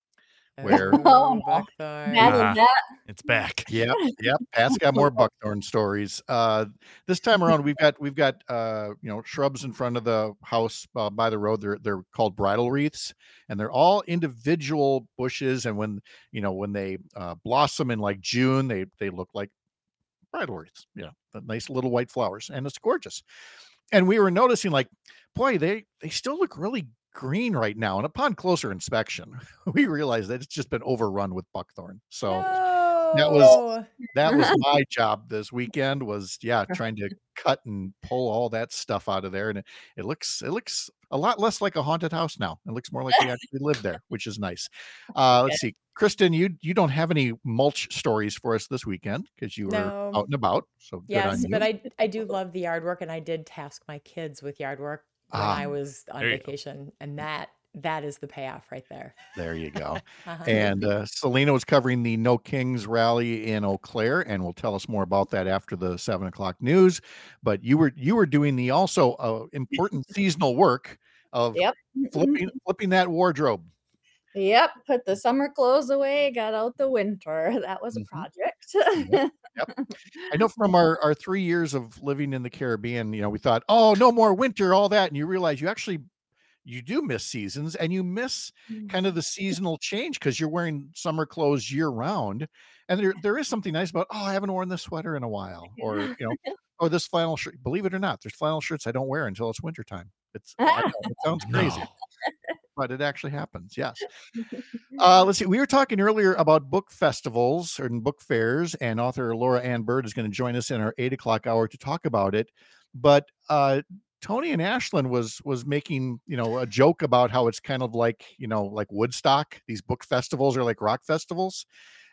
Speaker 3: Where
Speaker 5: Ooh,
Speaker 9: Oh, no.
Speaker 5: buckthorn.
Speaker 9: Bad
Speaker 4: Ah.
Speaker 9: with that.
Speaker 4: It's back.
Speaker 3: Yep, yep. Pat's got more buckthorn stories. Uh, this time around, we've got we've got uh, you know, shrubs in front of the house uh, by the road. They're they're called bridal wreaths, and they're all individual bushes. And when you know when they uh, blossom in like June, they they look like bridal wreaths. You know, the nice little white flowers, and it's gorgeous. And we were noticing, like, boy, they they still look really green right now. And upon closer inspection, we realized that it's just been overrun with buckthorn. So that was
Speaker 5: No.
Speaker 3: that was my job this weekend, was yeah, trying to cut and pull all that stuff out of there. And it, it looks it looks a lot less like a haunted house now. It looks more like we actually live there, which is nice. Uh, let's see. Kristen, you you don't have any mulch stories for us this weekend because you were
Speaker 5: No.
Speaker 3: out and about. So good on
Speaker 5: Yes,
Speaker 3: you.
Speaker 5: but I I do love the yard work, and I did task my kids with yard work when
Speaker 3: Ah,
Speaker 5: I was on
Speaker 4: There you go.
Speaker 5: vacation, and that that is the payoff right there.
Speaker 3: there you go.
Speaker 5: Uh-huh.
Speaker 3: And uh, Selena was covering the No Kings rally in Eau Claire, and will tell us more about that after the seven o'clock news. But you were you were doing the also uh, important seasonal work of
Speaker 9: Yep.
Speaker 3: flipping flipping that wardrobe.
Speaker 9: Yep. Put the summer clothes away, got out the winter. That was a
Speaker 3: Mhm.
Speaker 9: project.
Speaker 3: Yep. Yep. I know from our, our three years of living in the Caribbean, you know, we thought, oh, no more winter, all that. And you realize you actually you do miss seasons, and you miss kind of the seasonal change because you're wearing summer clothes year round. And there there is something nice about, oh, I haven't worn this sweater in a while, or you know, oh, this flannel shirt. Believe it or not, there's flannel shirts I don't wear until it's wintertime. It's I know, it sounds crazy,
Speaker 4: No.
Speaker 3: but it actually happens. Yes. Uh, let's see. We were talking earlier about book festivals and book fairs, and author Laura Ann Bird is going to join us in our eight o'clock hour to talk about it. But uh, Tony and Ashland was was making you know a joke about how it's kind of like you know like Woodstock. These book festivals are like rock festivals,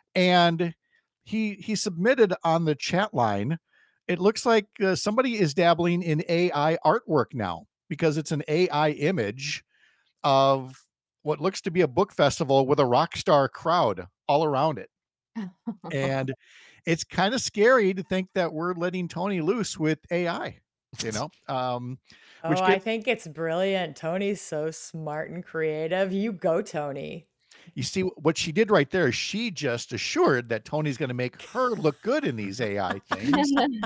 Speaker 3: and he he submitted on the chat line. It looks like uh, somebody is dabbling in A I artwork now, because it's an A I image of what looks to be a book festival with a rock star crowd all around it. And it's kind of scary to think that we're letting Tony loose with A I, you know, um, which
Speaker 5: Oh, I
Speaker 3: gets,
Speaker 5: think it's brilliant. Tony's so smart and creative. You go, Tony.
Speaker 3: you see what she did right there. She just assured that Tony's going to make her look good in these A I things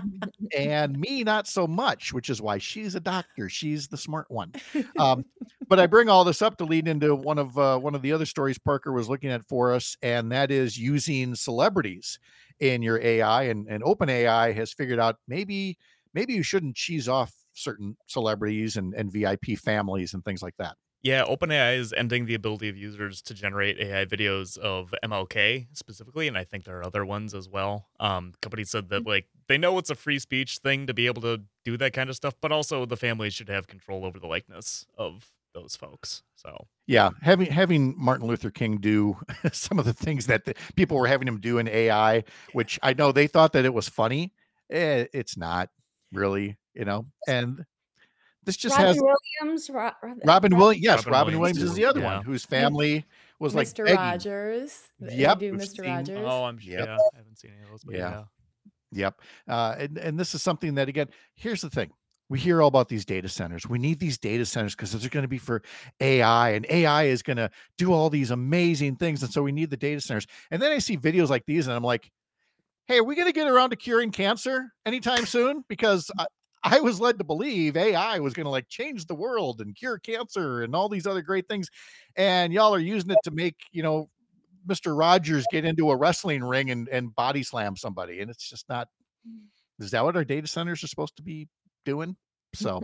Speaker 3: and me not so much, which is why she's a doctor. She's the smart one. Um, but I bring all this up to lead into one of uh, one of the other stories Parker was looking at for us, and that is using celebrities in your A I. And, and OpenAI has figured out maybe maybe you shouldn't cheese off certain celebrities and, and V I P families and things like that.
Speaker 4: Yeah, OpenAI is ending the ability of users to generate A I videos of M L K specifically, and I think there are other ones as well. Um, companies said that like they know it's a free speech thing to be able to do that kind of stuff, but also the families should have control over the likeness of those folks. So
Speaker 3: Yeah, having having Martin Luther King do some of the things that the people were having him do in A I, which I know they thought that it was funny. Eh, it's not really, you know. And this just
Speaker 9: Robin
Speaker 3: has
Speaker 9: Williams. Ro- Ro-
Speaker 3: Robin
Speaker 9: Rob-
Speaker 3: Williams. Yes,
Speaker 4: Robin
Speaker 3: Robin
Speaker 4: Williams
Speaker 3: Williams is
Speaker 4: too,
Speaker 3: the other
Speaker 4: yeah.
Speaker 3: one whose family was like
Speaker 5: Mister
Speaker 3: begging.
Speaker 5: Rogers. They
Speaker 3: Yep,
Speaker 5: do
Speaker 3: we've
Speaker 5: Mister
Speaker 3: seen-
Speaker 5: Rogers.
Speaker 4: oh, I'm sure.
Speaker 3: Yep.
Speaker 4: Yeah, I haven't seen any of those, but
Speaker 3: Yeah.
Speaker 4: yeah.
Speaker 3: Yep. Uh, and, and this is something that, again, here's the thing. We hear all about these data centers. We need these data centers because they're going to be for A I, and A I is going to do all these amazing things. And so we need the data centers. And then I see videos like these, and I'm like, hey, are we going to get around to curing cancer anytime soon? Because I, I was led to believe A I was going to like change the world and cure cancer and all these other great things. And y'all are using it to make, you know, Mister Rogers get into a wrestling ring and, and body slam somebody. And it's just not, is that what our data centers are supposed to be doing? So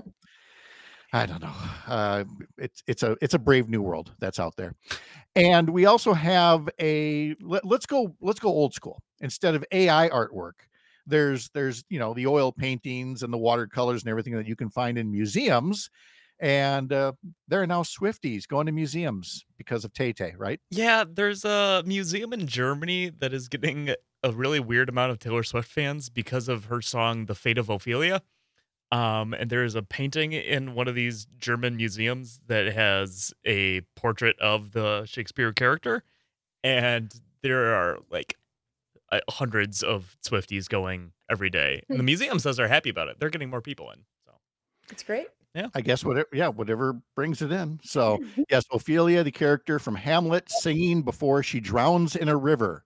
Speaker 3: I don't know. Uh, it's, it's a, it's a brave new world that's out there. And we also have a, let, let's go, let's go old school. Instead of A I artwork, there's, there's, you know, the oil paintings and the watercolors and everything that you can find in museums. And uh, there are now Swifties going to museums because of Tay-Tay, right?
Speaker 4: Yeah, there's a museum in Germany that is getting a really weird amount of Taylor Swift fans because of her song "The Fate of Ophelia." Um, and there is a painting in one of these German museums that has a portrait of the Shakespeare character, and there are like uh, hundreds of Swifties going every day. And the museum says they're happy about it. They're getting more people in. So
Speaker 5: It's great.
Speaker 3: I guess whatever, yeah, whatever brings it in. So yes, Ophelia, the character from Hamlet, singing before she drowns in a river.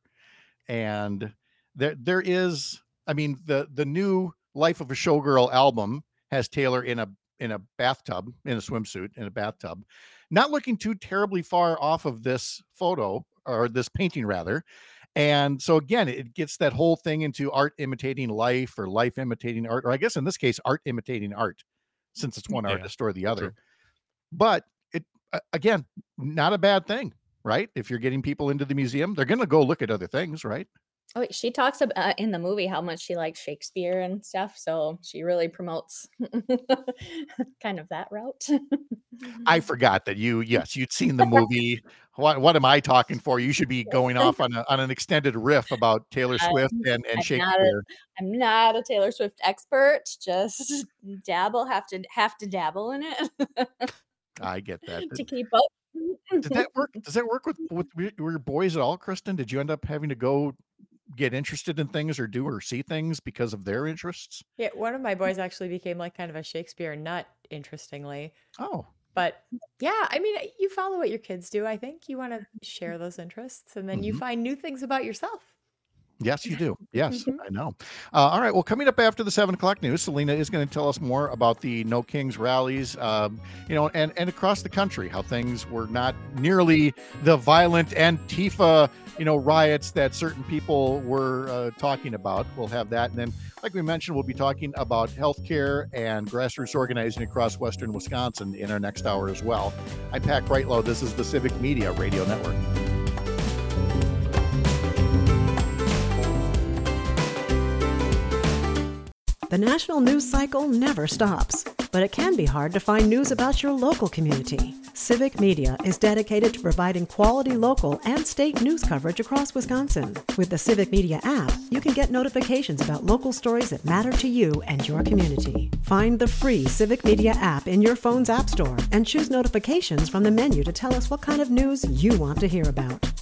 Speaker 3: And there, there is, I mean, the, the new Life of a Showgirl album has Taylor in a, in a bathtub, in a swimsuit, in a bathtub, not looking too terribly far off of this photo or this painting rather. And so again, it gets that whole thing into art imitating life or life imitating art, or I guess in this case, art imitating art, since it's one
Speaker 4: Yeah,
Speaker 3: artist or the other.
Speaker 4: true.
Speaker 3: But it, uh, again, not a bad thing, right? If you're getting people into the museum, they're going to go look at other things, right?
Speaker 9: Oh, wait, she talks about uh, in the movie how much she likes Shakespeare and stuff. So she really promotes kind of that route.
Speaker 3: I forgot that you, yes, you'd seen the movie. What, what am I talking for? You should be going off on, a, on an extended riff about Taylor
Speaker 9: I'm-
Speaker 3: Swift and, and
Speaker 9: I'm not a-
Speaker 3: Shakespeare.
Speaker 9: I'm not a Taylor Swift expert. Just dabble, have to have to dabble in it
Speaker 3: I get that.
Speaker 9: to keep up.
Speaker 3: Did that work? Does that work with, with your your boys at all, Kristen? Did you end up having to go get interested in things or do or see things because of their interests?
Speaker 5: Yeah, one of my boys actually became like kind of a Shakespeare nut, interestingly.
Speaker 3: Oh,
Speaker 5: But yeah, I mean, you follow what your kids do. I think you want to share those interests, and then you
Speaker 3: Mhm.
Speaker 5: find new things about yourself.
Speaker 3: yes, you do. Yes,
Speaker 5: Mhm.
Speaker 3: I know. Uh, all right. Well, coming up after the seven o'clock news, Selena is going to tell us more about the No Kings rallies, um, you know, and, and across the country, how things were not nearly the violent Antifa, you know, riots that certain people were uh, talking about. We'll have that. And then, like we mentioned, we'll be talking about healthcare and grassroots organizing across Western Wisconsin in our next hour as well. I'm Pat Kreitlow. This is the Civic Media Radio Network.
Speaker 1: The national news cycle never stops, but it can be hard to find news about your local community. Civic Media is dedicated to providing quality local and state news coverage across Wisconsin. With the Civic Media app, you can get notifications about local stories that matter to you and your community. Find the free Civic Media app in your phone's app store and choose notifications from the menu to tell us what kind of news you want to hear about.